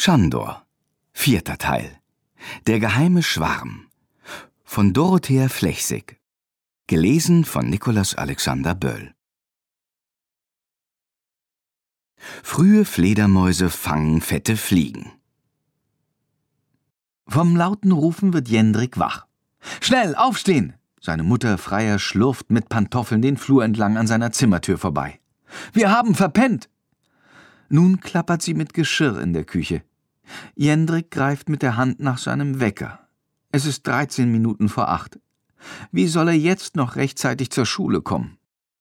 Schandor, 4. Teil. Der geheime Schwarm von Dorothea Flechsig. Gelesen von Nikolaus Alexander Böll. Frühe Fledermäuse fangen fette Fliegen. Vom lauten Rufen wird Jendrik wach. »Schnell, aufstehen!« Seine Mutter Freier schlurft mit Pantoffeln den Flur entlang an seiner Zimmertür vorbei. »Wir haben verpennt!« Nun klappert sie mit Geschirr in der Küche. Jendrik greift mit der Hand nach seinem Wecker. Es ist 13 Minuten vor 8. Wie soll er jetzt noch rechtzeitig zur Schule kommen?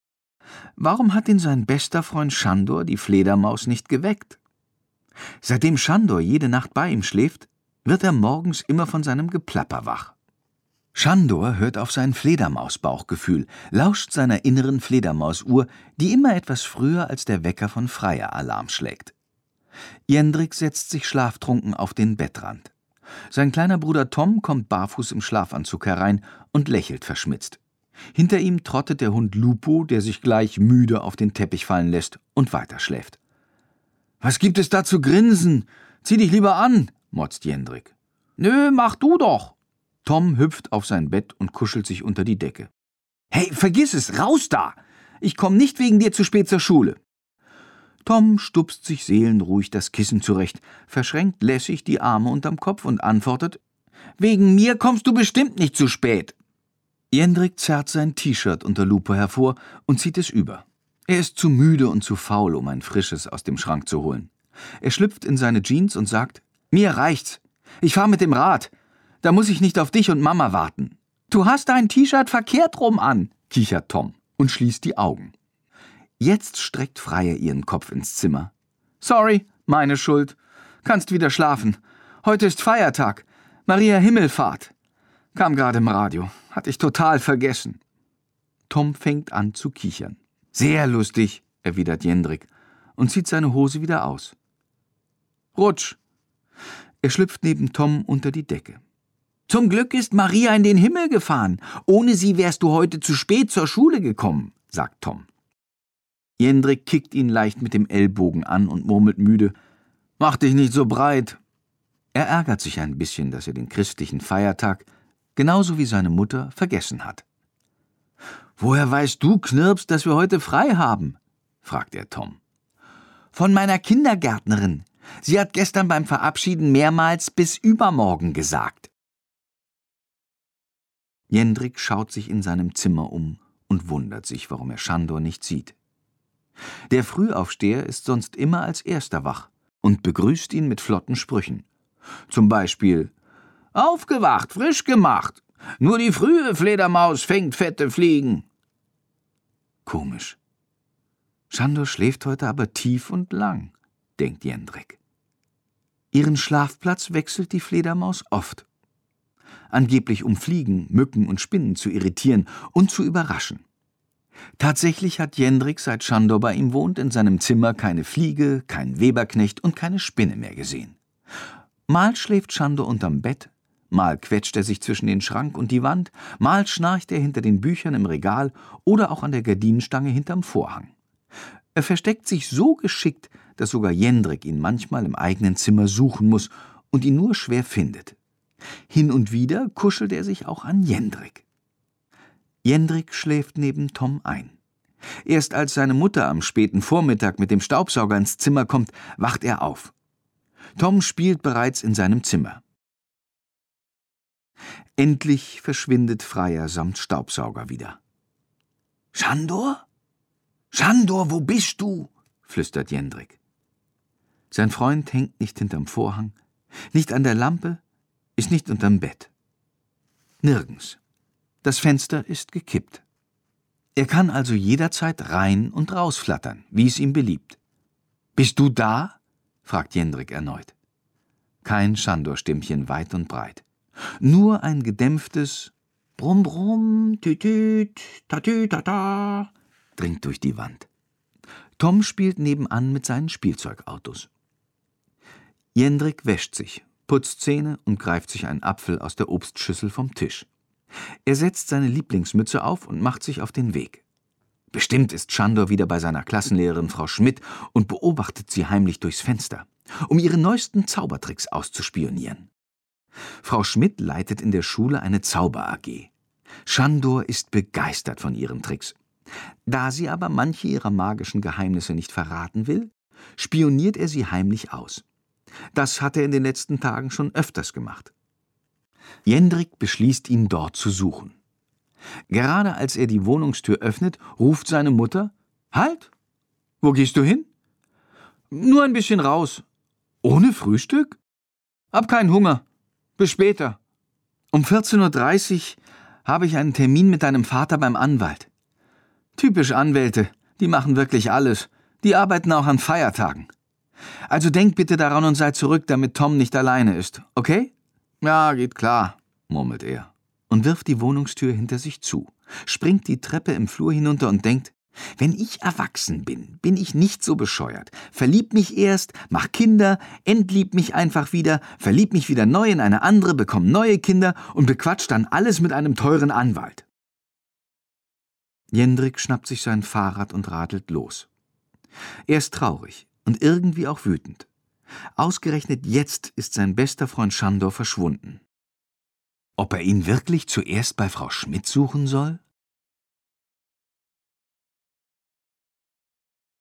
Warum hat ihn sein bester Freund Schandor, die Fledermaus, nicht geweckt? Seitdem Schandor jede Nacht bei ihm schläft, wird er morgens immer von seinem Geplapper wach. Schandor hört auf sein Fledermausbauchgefühl, lauscht seiner inneren Fledermausuhr, die immer etwas früher als der Wecker von Freier Alarm schlägt. Jendrik setzt sich schlaftrunken auf den Bettrand. Sein kleiner Bruder Tom kommt barfuß im Schlafanzug herein und lächelt verschmitzt. Hinter ihm trottet der Hund Lupo, der sich gleich müde auf den Teppich fallen lässt und weiterschläft. »Was gibt es da zu grinsen? Zieh dich lieber an«, motzt Jendrik. »Nö, mach du doch.« Tom hüpft auf sein Bett und kuschelt sich unter die Decke. »Hey, vergiss es, raus da! Ich komm nicht wegen dir zu spät zur Schule.« Tom stupst sich seelenruhig das Kissen zurecht, verschränkt lässig die Arme unterm Kopf und antwortet: »Wegen mir kommst du bestimmt nicht zu spät.« Jendrik zerrt sein T-Shirt unter Lupo hervor und zieht es über. Er ist zu müde und zu faul, um ein frisches aus dem Schrank zu holen. Er schlüpft in seine Jeans und sagt: »Mir reicht's. Ich fahr mit dem Rad. Da muss ich nicht auf dich und Mama warten.« »Du hast dein T-Shirt verkehrt rum an«, kichert Tom und schließt die Augen. Jetzt streckt Freier ihren Kopf ins Zimmer. »Sorry, meine Schuld. Kannst wieder schlafen. Heute ist Feiertag. Maria Himmelfahrt. Kam gerade im Radio. Hatte ich total vergessen.« Tom fängt an zu kichern. »Sehr lustig«, erwidert Jendrik und zieht seine Hose wieder aus. »Rutsch!« Er schlüpft neben Tom unter die Decke. »Zum Glück ist Maria in den Himmel gefahren. Ohne sie wärst du heute zu spät zur Schule gekommen«, sagt Tom. Jendrik kickt ihn leicht mit dem Ellbogen an und murmelt müde: »Mach dich nicht so breit.« Er ärgert sich ein bisschen, dass er den christlichen Feiertag, genauso wie seine Mutter, vergessen hat. »Woher weißt du, Knirps, dass wir heute frei haben?«, fragt er Tom. »Von meiner Kindergärtnerin. Sie hat gestern beim Verabschieden mehrmals bis übermorgen gesagt.« Jendrik schaut sich in seinem Zimmer um und wundert sich, warum er Schandor nicht sieht. Der Frühaufsteher ist sonst immer als Erster wach und begrüßt ihn mit flotten Sprüchen. Zum Beispiel: »Aufgewacht, frisch gemacht. Nur die frühe Fledermaus fängt fette Fliegen.« Komisch. Schandor schläft heute aber tief und lang, denkt Jendrik. Ihren Schlafplatz wechselt die Fledermaus oft. Angeblich um Fliegen, Mücken und Spinnen zu irritieren und zu überraschen. Tatsächlich hat Jendrik, seit Schandor bei ihm wohnt, in seinem Zimmer keine Fliege, keinen Weberknecht und keine Spinne mehr gesehen. Mal schläft Schandor unterm Bett, mal quetscht er sich zwischen den Schrank und die Wand, mal schnarcht er hinter den Büchern im Regal oder auch an der Gardinenstange hinterm Vorhang. Er versteckt sich so geschickt, dass sogar Jendrik ihn manchmal im eigenen Zimmer suchen muss und ihn nur schwer findet. Hin und wieder kuschelt er sich auch an Jendrik. Jendrik schläft neben Tom ein. Erst als seine Mutter am späten Vormittag mit dem Staubsauger ins Zimmer kommt, wacht er auf. Tom spielt bereits in seinem Zimmer. Endlich verschwindet Freier samt Staubsauger wieder. »Schandor? Schandor, wo bist du?«, flüstert Jendrik. Sein Freund hängt nicht hinterm Vorhang, nicht an der Lampe, ist nicht unterm Bett. Nirgends. Das Fenster ist gekippt. Er kann also jederzeit rein und rausflattern, wie es ihm beliebt. »Bist du da?«, fragt Jendrik erneut. Kein Schandor-Stimmchen weit und breit. Nur ein gedämpftes »Brumm, brumm, tütüt, tatü, tata« dringt durch die Wand. Tom spielt nebenan mit seinen Spielzeugautos. Jendrik wäscht sich, putzt Zähne und greift sich einen Apfel aus der Obstschüssel vom Tisch. Er setzt seine Lieblingsmütze auf und macht sich auf den Weg. Bestimmt ist Schandor wieder bei seiner Klassenlehrerin Frau Schmidt und beobachtet sie heimlich durchs Fenster. um ihre neuesten Zaubertricks auszuspionieren. Frau Schmidt leitet in der Schule eine Zauber-AG. Schandor ist begeistert von ihren Tricks. Da sie aber manche ihrer magischen Geheimnisse nicht verraten will, spioniert er sie heimlich aus. Das hat er in den letzten Tagen schon öfters gemacht. Jendrik beschließt, ihn dort zu suchen. Gerade als er die Wohnungstür öffnet, ruft seine Mutter: »Halt! Wo gehst du hin?« »Nur ein bisschen raus.« »Ohne Frühstück?« »Hab keinen Hunger. Bis später. Um 14:30 Uhr habe ich einen Termin mit deinem Vater beim Anwalt.« Typisch Anwälte, die machen wirklich alles. Die arbeiten auch an Feiertagen. Also denk bitte daran und sei zurück, damit Tom nicht alleine ist, okay? Ja, geht klar, murmelt er und wirft die Wohnungstür hinter sich zu, springt die Treppe im Flur hinunter und denkt: Wenn ich erwachsen bin, bin ich nicht so bescheuert. Verlieb mich erst, mach Kinder, entlieb mich einfach wieder, verlieb mich wieder neu in eine andere, bekomm neue Kinder und bequatsch dann alles mit einem teuren Anwalt. Jendrik schnappt sich sein Fahrrad und radelt los. Er ist traurig und irgendwie auch wütend. Ausgerechnet jetzt ist sein bester Freund Schandor verschwunden. Ob er ihn wirklich zuerst bei Frau Schmidt suchen soll?